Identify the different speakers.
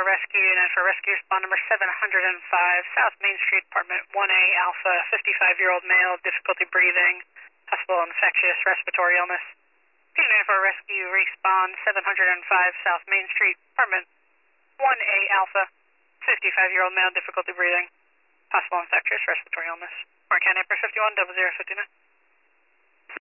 Speaker 1: Rescue, Unit for Rescue, respond number 705, South Main Street, apartment 1A Alpha, 55-year-old male, difficulty breathing, possible infectious respiratory illness. Unit for Rescue, respond 705, South Main Street, apartment 1A Alpha, 55-year-old male, difficulty breathing, possible infectious respiratory illness. Orange County, 51 0059.